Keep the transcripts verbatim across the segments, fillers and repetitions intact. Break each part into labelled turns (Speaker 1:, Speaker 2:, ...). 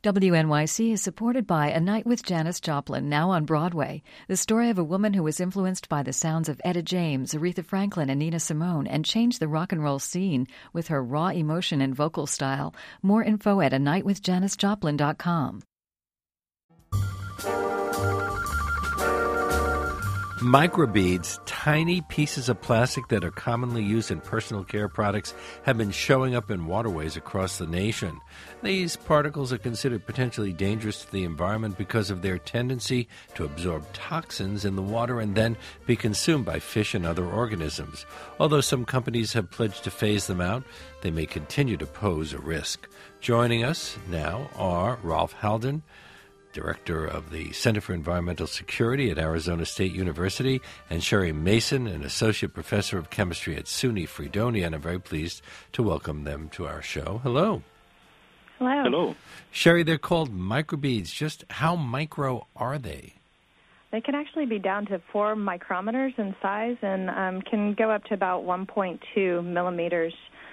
Speaker 1: W N Y C is supported by A Night with Janis Joplin, now on Broadway. The story of a woman who was influenced by the sounds of Etta James, Aretha Franklin, and Nina Simone and changed the rock and roll scene with her raw emotion and vocal style. More info at a night with janis joplin dot com.
Speaker 2: Microbeads, tiny pieces of plastic that are commonly used in personal care products, have been showing up in waterways across the nation. These particles are considered potentially dangerous to the environment because of their tendency to absorb toxins in the water and then be consumed by fish and other organisms. Although some companies have pledged to phase them out, they may continue to pose a risk. Joining us now are Rolf Halden, Director of the Center for Environmental Security at Arizona State University, and Sherry Mason, an Associate Professor of Chemistry at SUNY Fredonia, and I'm very pleased to welcome them to our show. Hello.
Speaker 3: Hello.
Speaker 4: Hello.
Speaker 2: Sherry, they're called microbeads. Just how micro are they?
Speaker 3: They can actually be down to four micrometers in size and um, can go up to about one point two millimeters.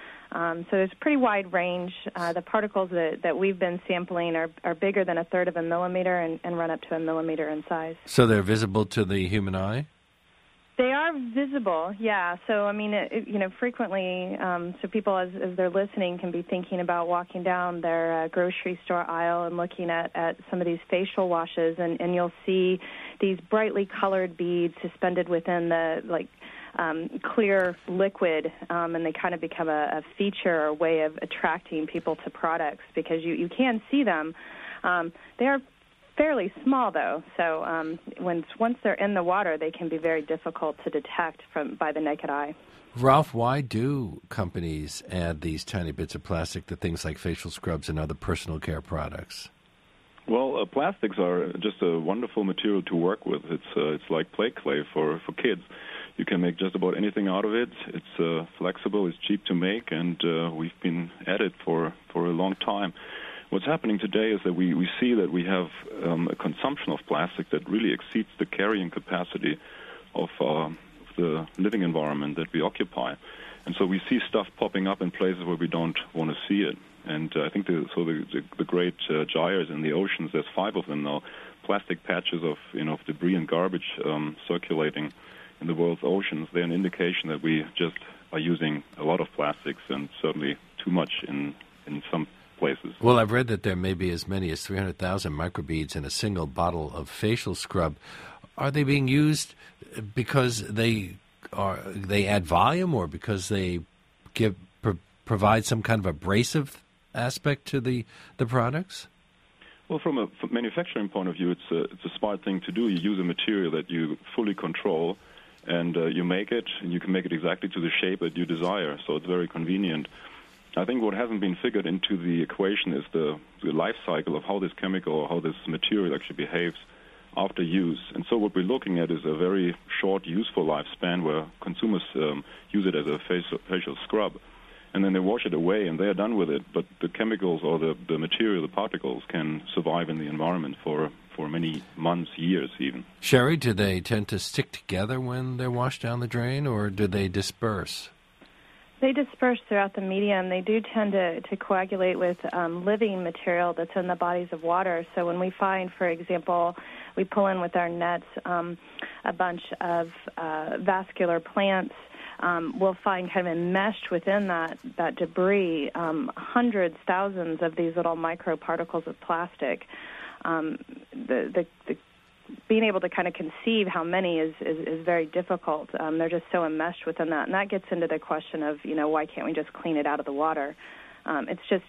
Speaker 3: Um, so there's a pretty wide range. Uh, the particles that, that we've been sampling are, are bigger than a third of a millimeter and, and run up to a millimeter in size.
Speaker 2: So they're visible to the human eye?
Speaker 3: They are visible, yeah. So, I mean, it, it, you know, frequently, um, so people, as, as they're listening, can be thinking about walking down their uh, grocery store aisle and looking at, at some of these facial washes, and, and you'll see these brightly colored beads suspended within the, like, Um, clear liquid, um, and they kind of become a, a feature or way of attracting people to products because you, you can see them. Um, they are fairly small, though, so um, when, once they're in the water, they can be very difficult to detect from by the naked eye.
Speaker 2: Ralph, why do companies add these tiny bits of plastic to things like facial scrubs and other personal care products?
Speaker 4: Well, uh, plastics are just a wonderful material to work with. It's uh, it's like play clay for, for kids. You can make just about anything out of it. It's uh, flexible, it's cheap to make, and uh, we've been at it for, for a long time. What's happening today is that we, we see that we have um, a consumption of plastic that really exceeds the carrying capacity of uh, the living environment that we occupy. And so we see stuff popping up in places where we don't want to see it. And uh, I think the, so the, the, the great uh, gyres in the oceans, there's five of them now, plastic patches of, you know, of debris and garbage um, circulating in the world's oceans. They're an indication that we just are using a lot of plastics, and certainly too much in, in some places.
Speaker 2: Well, I've read that there may be as many as three hundred thousand microbeads in a single bottle of facial scrub. Are they being used because they are they add volume, or because they give pro- provide some kind of abrasive aspect to the, the products?
Speaker 4: Well, from a from manufacturing point of view, it's a, it's a smart thing to do. You use a material that you fully control, and uh, you make it, and you can make it exactly to the shape that you desire, so it's very convenient. I think what hasn't been figured into the equation is the, the life cycle of how this chemical or how this material actually behaves after use. And so what we're looking at is a very short, useful lifespan where consumers um, use it as a facial, facial scrub, and then they wash it away, and they're done with it. But the chemicals or the, the material, the particles, can survive in the environment for for many months, years even.
Speaker 2: Sherry, do they tend to stick together when they're washed down the drain, or do they disperse?
Speaker 3: They disperse throughout the medium. They do tend to, to coagulate with um, living material that's in the bodies of water. So when we find, for example, we pull in with our nets um, a bunch of uh, vascular plants, um, we'll find kind of enmeshed within that, that debris um, hundreds, thousands of these little microparticles of plastic. Um, the, the, the being able to kind of conceive how many is, is, is very difficult. Um, they're just so enmeshed within that. And that gets into the question of, you know, why can't we just clean it out of the water? Um, it's just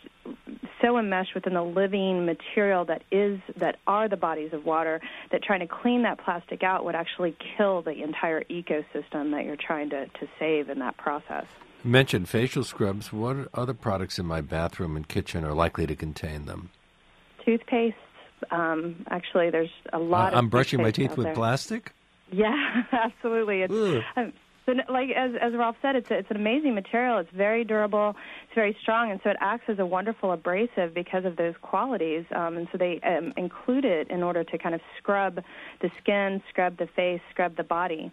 Speaker 3: so enmeshed within the living material that is, that are the bodies of water, that trying to clean that plastic out would actually kill the entire ecosystem that you're trying to, to save in that process.
Speaker 2: You mentioned facial scrubs. What other products in my bathroom and kitchen are likely to contain them?
Speaker 3: Toothpaste. Um, actually, there's a lot
Speaker 2: uh,
Speaker 3: of
Speaker 2: I'm brushing my teeth with
Speaker 3: there.
Speaker 2: plastic?
Speaker 3: Yeah, absolutely. It's, um, so, like as, as Ralph said, it's a, it's an amazing material. It's very durable. It's very strong, and so it acts as a wonderful abrasive because of those qualities. Um, and so they um, include it in order to kind of scrub the skin, scrub the face, scrub the body.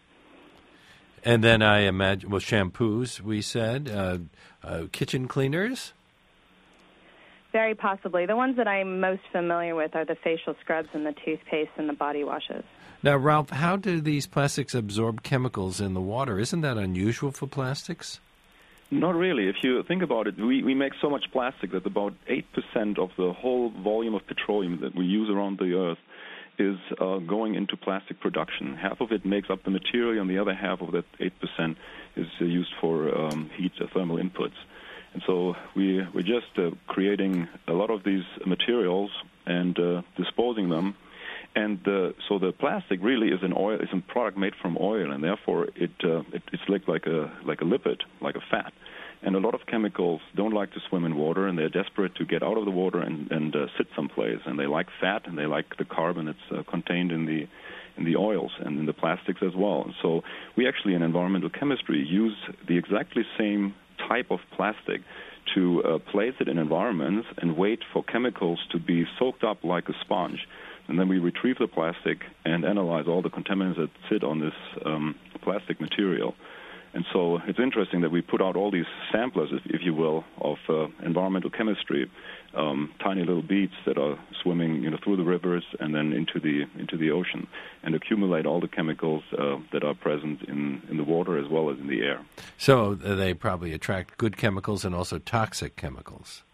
Speaker 2: And then I imagine, well, shampoos, we said, uh, uh, kitchen cleaners?
Speaker 3: Very possibly. The ones that I'm most familiar with are the facial scrubs and the toothpaste and the body washes.
Speaker 2: Now, Ralph, how do these plastics absorb chemicals in the water? Isn't that unusual for plastics?
Speaker 4: Not really. If you think about it, we, we make so much plastic that about eight percent of the whole volume of petroleum that we use around the Earth is uh, going into plastic production. Half of it makes up the material, and the other half of that eight percent is uh, used for um, heat uh, thermal inputs. And so we, we're just uh, creating a lot of these materials and uh, disposing them. And uh, so the plastic really is an oil, is a product made from oil, and therefore it, uh, it it's like like a like a lipid, like a fat. And a lot of chemicals don't like to swim in water, and they're desperate to get out of the water and and uh, sit someplace. And they like fat, and they like the carbon that's uh, contained in the in the oils and in the plastics as well. And so we actually in environmental chemistry use the exactly same type of plastic to uh, place it in environments and wait for chemicals to be soaked up like a sponge. And then we retrieve the plastic and analyze all the contaminants that sit on this um, plastic material. And so it's interesting that we put out all these samplers, if, if you will, of uh, environmental chemistry, um, tiny little beads that are swimming, you know, through the rivers and then into the into the ocean, and accumulate all the chemicals uh, that are present in, in the water as well as in the air.
Speaker 2: So they probably attract good chemicals and also toxic chemicals.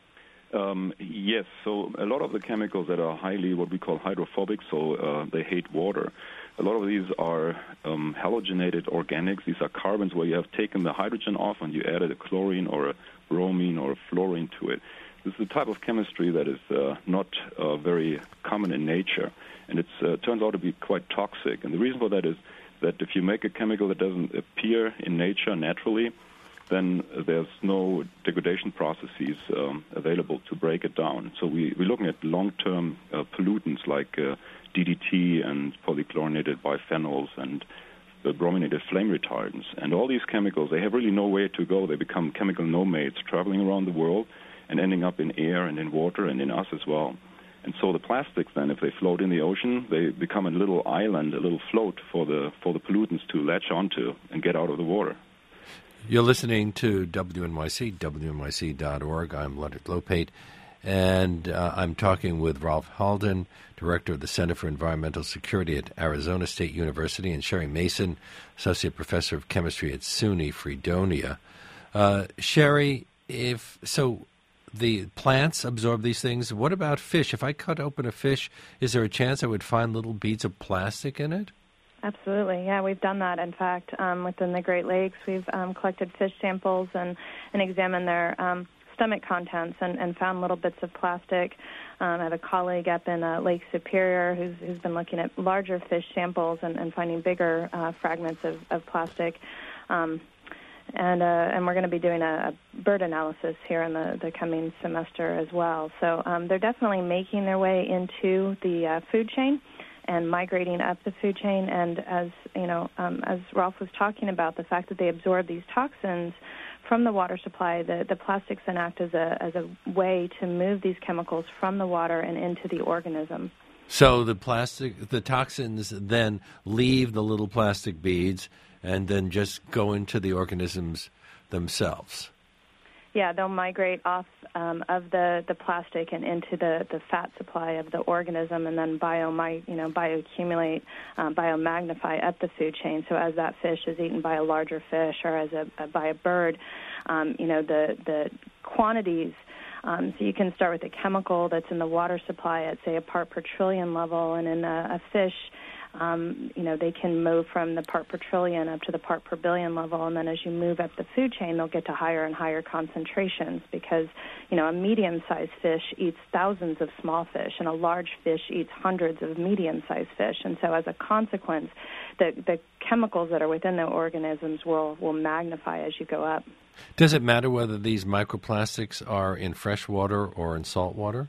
Speaker 4: Um, yes, so a lot of the chemicals that are highly what we call hydrophobic, so uh, they hate water, a lot of these are um, halogenated organics. These are carbons where you have taken the hydrogen off and you added a chlorine or a bromine or a fluorine to it. This is the type of chemistry that is uh, not uh, very common in nature, and it uh, turns out to be quite toxic. And the reason for that is that if you make a chemical that doesn't appear in nature naturally, then there's no degradation processes um, available to break it down. So we, we're looking at long-term uh, pollutants like uh, D D T and polychlorinated biphenyls and the brominated flame retardants. And all these chemicals, they have really nowhere to go. They become chemical nomads, traveling around the world and ending up in air and in water and in us as well. And so the plastics then, if they float in the ocean, they become a little island, a little float for the for the pollutants to latch onto and get out of the water.
Speaker 2: You're listening to W N Y C, W N Y C dot org. I'm Leonard Lopate, and uh, I'm talking with Ralph Halden, Director of the Center for Environmental Security at Arizona State University, and Sherry Mason, Associate Professor of Chemistry at SUNY Fredonia. Uh, Sherry, if so, the plants absorb these things. What about fish? If I cut open a fish, is there a chance I would find little beads of plastic in it?
Speaker 3: Absolutely, yeah, we've done that. In fact, um, within the Great Lakes, we've um, collected fish samples and, and examined their um, stomach contents and, and found little bits of plastic. Um, I have a colleague up in uh, Lake Superior who's, who's been looking at larger fish samples and, and finding bigger uh, fragments of, of plastic. Um, and uh, and we're going to be doing a, a bird analysis here in the, the coming semester as well. So um, they're definitely making their way into the uh, food chain and migrating up the food chain. And as you know, um, as Ralph was talking about, the fact that they absorb these toxins from the water supply, the, the plastics then act as a as a way to move these chemicals from the water and into the organism.
Speaker 2: So the plastic, the toxins then leave the little plastic beads and then just go into the organisms themselves.
Speaker 3: Yeah, they'll migrate off um, of the, the plastic and into the, the fat supply of the organism, and then bio, you know, bioaccumulate, um, biomagnify up the food chain. So as that fish is eaten by a larger fish or as a, a by a bird, um, you know, the the quantities. Um, so you can start with a chemical that's in the water supply at, say, a part per trillion level, and in a, a fish, um, you know, they can move from the part per trillion up to the part per billion level, and then as you move up the food chain, they'll get to higher and higher concentrations because, you know, a medium-sized fish eats thousands of small fish, and a large fish eats hundreds of medium-sized fish. And so as a consequence, the, the chemicals that are within the organisms will, will magnify as you go up.
Speaker 2: Does it matter whether these microplastics are in fresh water or in salt water?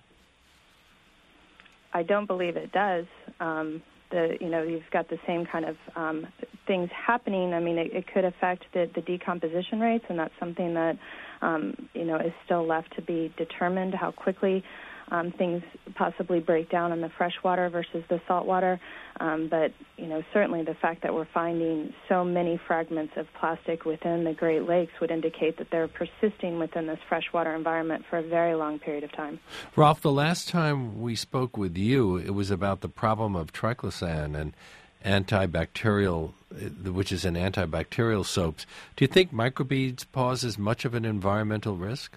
Speaker 3: I don't believe it does. Um, the you know you've got the same kind of um, things happening. I mean, it, it could affect the, the decomposition rates, and that's something that um, you know is still left to be determined. How quickly um, things possibly break down in the freshwater versus the saltwater. Um, but, you know, certainly the fact that we're finding so many fragments of plastic within the Great Lakes would indicate that they're persisting within this freshwater environment for a very long period of time.
Speaker 2: Ralph, the last time we spoke with you, it was about the problem of triclosan and antibacterial, which is an antibacterial soaps. Do you think microbeads pose as much of an environmental risk?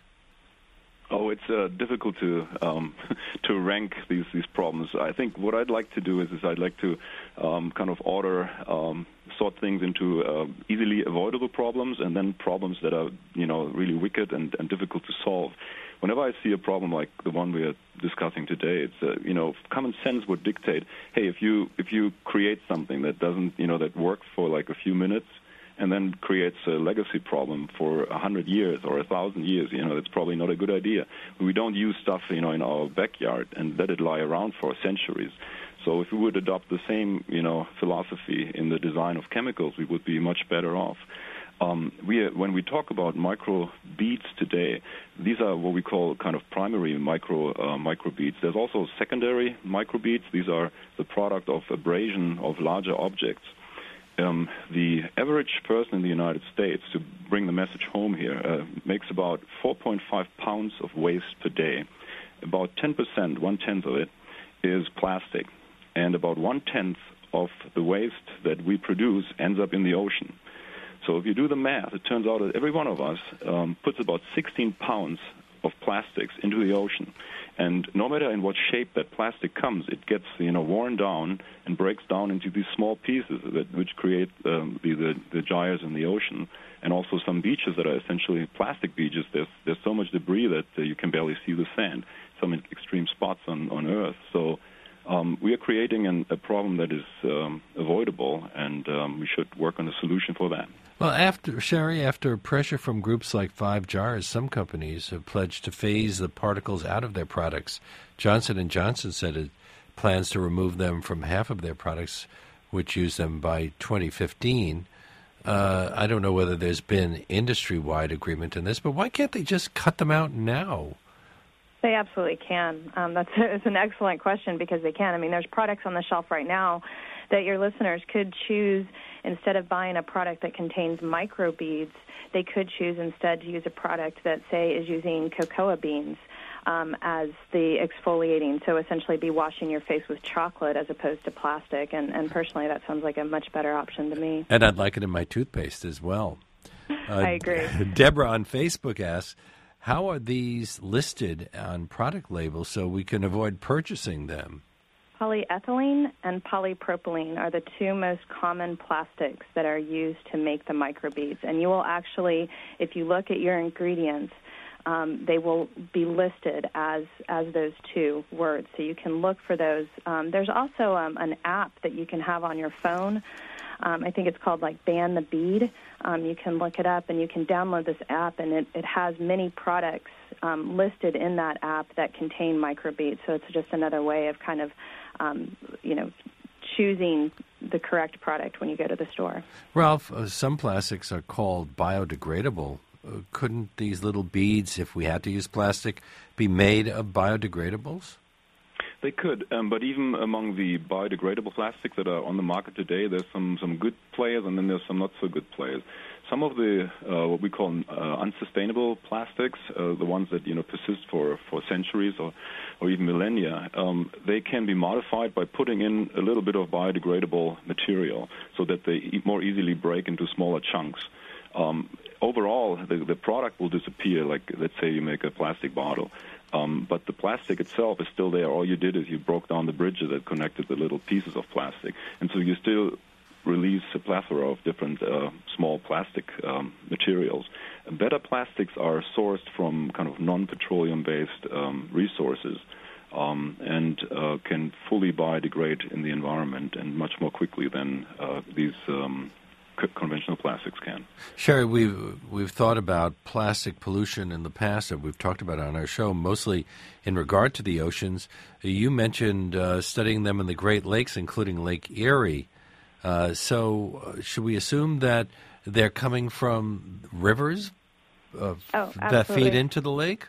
Speaker 4: Oh, it's uh, difficult to um, to rank these these problems. I think what I'd like to do is, is I'd like to um, kind of order um, sort things into uh, easily avoidable problems, and then problems that are you know really wicked and, and difficult to solve. Whenever I see a problem like the one we are discussing today, it's uh, you know common sense would dictate, hey, if you if you create something that doesn't you know that works for like a few minutes, and then creates a legacy problem for a hundred years or a thousand years, you know, that's probably not a good idea. We don't use stuff, you know, in our backyard and let it lie around for centuries. So if we would adopt the same, you know, philosophy in the design of chemicals, we would be much better off. Um, we, when we talk about microbeads today, these are what we call kind of primary micro uh, microbeads. There's also secondary microbeads. These are the product of abrasion of larger objects. Um, the average person in the United States, to bring the message home here, uh, makes about four point five pounds of waste per day. About ten percent, one-tenth of it, is plastic. And about one-tenth of the waste that we produce ends up in the ocean. So if you do the math, it turns out that every one of us um, puts about sixteen pounds of plastics into the ocean. And no matter in what shape that plastic comes, it gets, you know, worn down and breaks down into these small pieces that which create um, the, the the gyres in the ocean. And also some beaches that are essentially plastic beaches. There's there's so much debris that uh, you can barely see the sand. Some extreme spots on, on Earth. So um, we are creating an, a problem that is um, avoidable, and um, we should work on a solution for that.
Speaker 2: Well, after Sherry, after pressure from groups like Five Jars, some companies have pledged to phase the particles out of their products. Johnson and Johnson said it plans to remove them from half of their products, which use them by twenty fifteen. Uh, I don't know whether there's been industry-wide agreement in this, but why can't they just cut them out now?
Speaker 3: They absolutely can. Um, that's a, it's an excellent question because they can. I mean, there's products on the shelf right now that your listeners could choose, instead of buying a product that contains microbeads, they could choose instead to use a product that, say, is using cocoa beans um, as the exfoliating, so essentially be washing your face with chocolate as opposed to plastic. And, and personally, that sounds like a much better option to me.
Speaker 2: And I'd like it in my toothpaste as well. Uh,
Speaker 3: I agree.
Speaker 2: Deborah on Facebook asks, how are these listed on product labels so we can avoid purchasing them?
Speaker 3: Polyethylene and polypropylene are the two most common plastics that are used to make the microbeads. And you will actually, if you look at your ingredients, um, they will be listed as, as those two words. So you can look for those. Um, there's also um, an app that you can have on your phone. Um, I think it's called like Ban the Bead. Um, you can look it up and you can download this app, and it, it has many products um, listed in that app that contain microbeads. So it's just another way of kind of, um, you know, choosing the correct product when you go to the store.
Speaker 2: Ralph, uh, some plastics are called biodegradable. Uh, couldn't these little beads, if we had to use plastic, be made of biodegradables?
Speaker 4: They could, um, but even among the biodegradable plastics that are on the market today, there's some, some good players and then there's some not so good players. Some of the uh, what we call uh, unsustainable plastics, uh, the ones that you know persist for, for centuries or, or even millennia, um, they can be modified by putting in a little bit of biodegradable material so that they e- more easily break into smaller chunks. Um, overall, the, the product will disappear. Like, let's say you make a plastic bottle. Um, but the plastic itself is still there. All you did is you broke down the bridges that connected the little pieces of plastic. And so you still release a plethora of different uh, small plastic um, materials. Better plastics are sourced from kind of non-petroleum-based um, resources um, and uh, can fully biodegrade in the environment and much more quickly than uh, these um conventional plastics can.
Speaker 2: Sherry, we've, we've thought about plastic pollution in the past that we've talked about on our show, mostly in regard to the oceans. You mentioned uh, studying them in the Great Lakes, including Lake Erie. Uh, so uh, should we assume that they're coming from rivers uh,
Speaker 3: oh,
Speaker 2: that feed into the lake?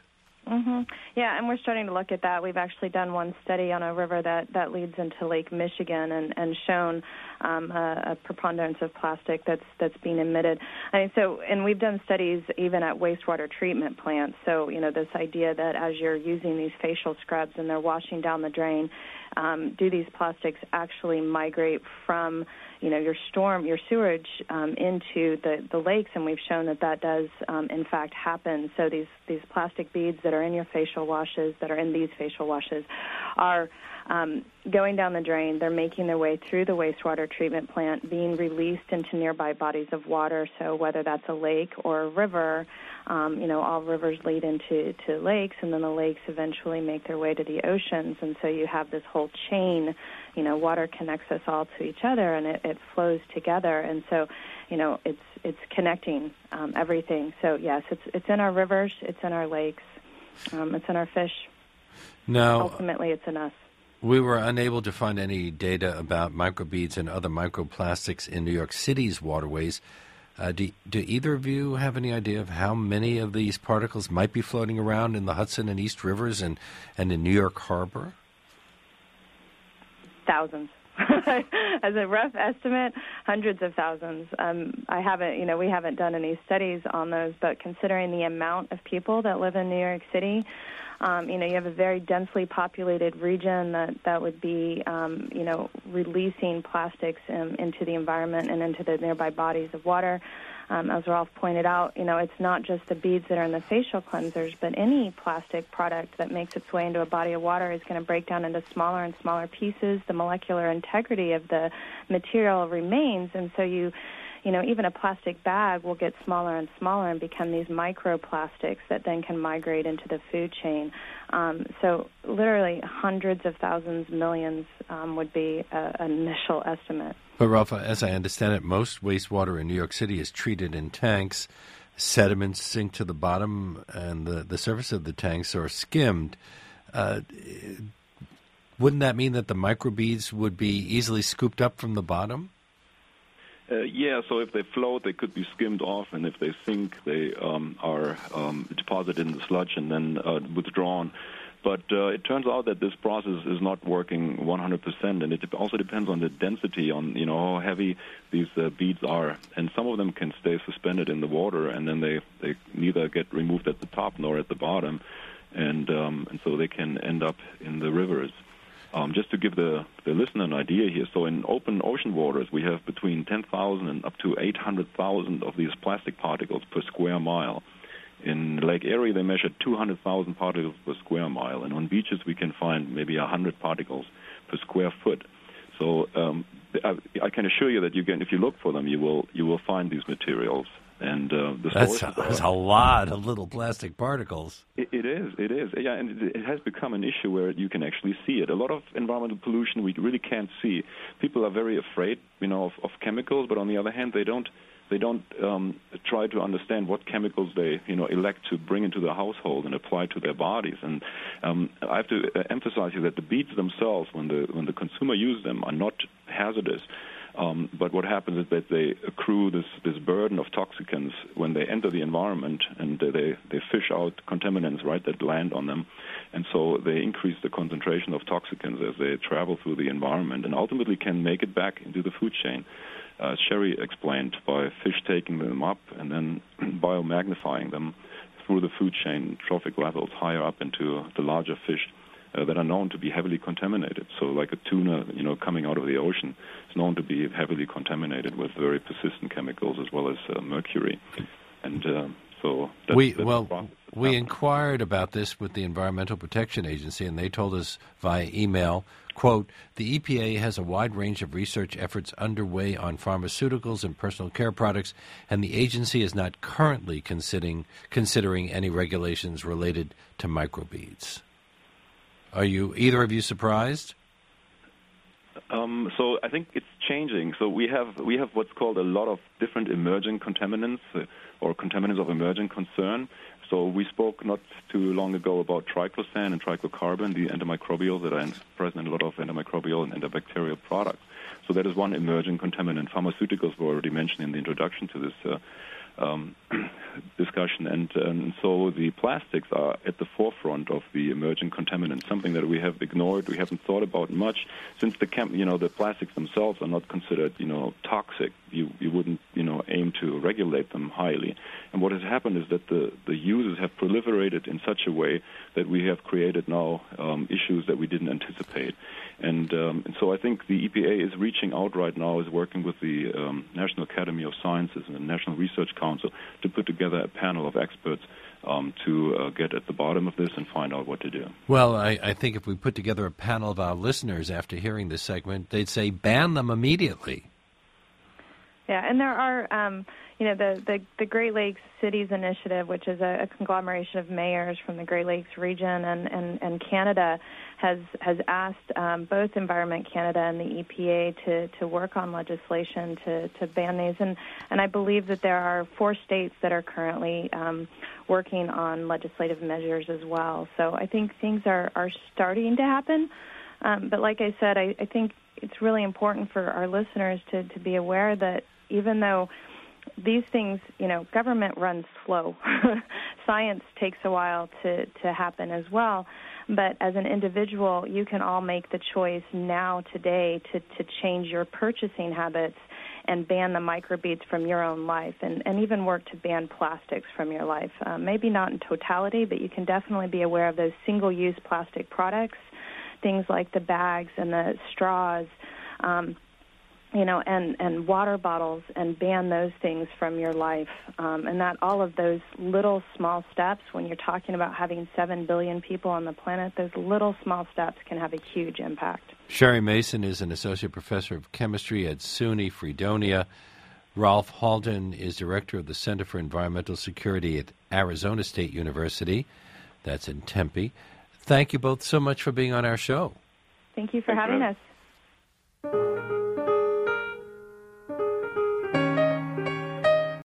Speaker 3: Mm-hmm. Yeah, and we're starting to look at that. We've actually done one study on a river that, that leads into Lake Michigan and, and shown um, a, a preponderance of plastic that's that's being emitted. I mean, so, and we've done studies even at wastewater treatment plants. So, you know, this idea that as you're using these facial scrubs and they're washing down the drain, um, do these plastics actually migrate from, you know, your storm, your sewage um, into the, the lakes? And we've shown that that does, um, in fact, happen. So these, these plastic beads that are in your facial washes, that are in these facial washes, are um, going down the drain. They're making their way through the wastewater treatment plant, being released into nearby bodies of water. So whether that's a lake or a river, um, you know, all rivers lead into to lakes, and then the lakes eventually make their way to the oceans. And so you have this whole chain. You know, water connects us all to each other, and it, it flows together. And so, you know, it's it's connecting um, everything. So yes, it's it's in our rivers, it's in our lakes, um, it's in our fish.
Speaker 2: Now,
Speaker 3: ultimately, it's in us.
Speaker 2: We were unable to find any data about microbeads and other microplastics in New York City's waterways. Uh, do, do either of you have any idea of how many of these particles might be floating around in the Hudson and East Rivers and, and in New York Harbor?
Speaker 3: Thousands. As a rough estimate, hundreds of thousands. Um, I haven't, you know, we haven't done any studies on those, but considering the amount of people that live in New York City, um, you know, you have a very densely populated region that, that would be, um, you know, releasing plastics um, into the environment and into the nearby bodies of water. Um, as Rolf pointed out, you know, it's not just the beads that are in the facial cleansers, but any plastic product that makes its way into a body of water is going to break down into smaller and smaller pieces. The molecular integrity of the material remains, and so you, you know, even a plastic bag will get smaller and smaller and become these microplastics that then can migrate into the food chain. Um, so literally hundreds of thousands, millions um, would be a, an initial estimate.
Speaker 2: But, Ralph, as I understand it, most wastewater in New York City is treated in tanks. Sediments sink to the bottom, and the, the surface of the tanks are skimmed. Uh, wouldn't that mean that the microbeads would be easily scooped up from the bottom?
Speaker 4: Uh, yeah, so if they float, they could be skimmed off, and if they sink, they um, are um, deposited in the sludge and then uh, withdrawn. But uh, it turns out that this process is not working one hundred percent, and it also depends on the density, on you know how heavy these uh, beads are. And some of them can stay suspended in the water, and then they, they neither get removed at the top nor at the bottom, and um, and so they can end up in the rivers. Um, just to give the, the listener an idea here, so in open ocean waters, we have between ten thousand and up to eight hundred thousand of these plastic particles per square mile. In Lake Erie, they measured two hundred thousand particles per square mile, and on beaches we can find maybe one hundred particles per square foot. So um, I, I can assure you that you can, if you look for them, you will you will find these materials. And uh, the
Speaker 2: that's, a, that's a lot of little plastic particles.
Speaker 4: It, it is, it is, yeah, and it, it has become an issue where you can actually see it. A lot of environmental pollution we really can't see. People are very afraid, you know, of, of chemicals, but on the other hand, they don't. They don't um, try to understand what chemicals they, you know, elect to bring into the household and apply to their bodies. And um, I have to uh, emphasize here that the beads themselves, when the when the consumer uses them, are not hazardous. Um, but what happens is that they accrue this, this burden of toxicants when they enter the environment, and they, they fish out contaminants, right, that land on them. And so they increase the concentration of toxicants as they travel through the environment and ultimately can make it back into the food chain. As Sherry explained, by fish taking them up and then biomagnifying them through the food chain, trophic levels higher up into the larger fish uh, that are known to be heavily contaminated. So like a tuna, you know, coming out of the ocean is known to be heavily contaminated with very persistent chemicals as well as uh, mercury. And uh, so that's,
Speaker 2: we
Speaker 4: that's
Speaker 2: well we inquired about this with the Environmental Protection Agency, and they told us via email, quote, the E P A has a wide range of research efforts underway on pharmaceuticals and personal care products, and the agency is not currently considering considering any regulations related to microbeads. Are you either of you surprised?
Speaker 4: Um, so I think it's changing. So we have we have what's called a lot of different emerging contaminants uh, or contaminants of emerging concern. So we spoke not too long ago about triclosan and triclocarbon, the antimicrobials that are present in a lot of antimicrobial and antibacterial products. So that is one emerging contaminant. Pharmaceuticals were already mentioned in the introduction to this uh, um, discussion. And, and so the plastics are at the forefront of the emerging contaminants, something that we have ignored, we haven't thought about much, since the chem- you know the plastics themselves are not considered you know toxic. You you wouldn't you know aim to regulate them highly. And what has happened is that the, the uses have proliferated in such a way that we have created now um, issues that we didn't anticipate. And, um, and so I think the E P A is reaching out right now, is working with the um, National Academy of Sciences and the National Research Council to put together a panel of experts um, to uh, get at the bottom of this and find out what to do.
Speaker 2: Well, I, I think if we put together a panel of our listeners after hearing this segment, they'd say ban them immediately.
Speaker 3: Yeah, and there are, um, you know, the, the, the Great Lakes Cities Initiative, which is a, a conglomeration of mayors from the Great Lakes region and, and, and Canada, has has asked um, both Environment Canada and the E P A to, to work on legislation to, to ban these. And, and I believe that there are four states that are currently um, working on legislative measures as well. So I think things are, are starting to happen. Um, but like I said, I, I think it's really important for our listeners to, to be aware that even though these things, you know, government runs slow. Science takes a while to, to happen as well. But as an individual, you can all make the choice now, today, to, to change your purchasing habits and ban the microbeads from your own life, and, and even work to ban plastics from your life. Uh, maybe not in totality, but you can definitely be aware of those single-use plastic products, things like the bags and the straws, um, you know, and, and water bottles, and ban those things from your life. Um, and that all of those little small steps, when you're talking about having seven billion people on the planet, those little small steps can have a huge impact.
Speaker 2: Sherry Mason is an associate professor of chemistry at SUNY Fredonia. Ralph Halden is director of the Center for Environmental Security at Arizona State University. That's in Tempe. Thank you both so much for being on our show.
Speaker 3: Thank you for Thanks having us.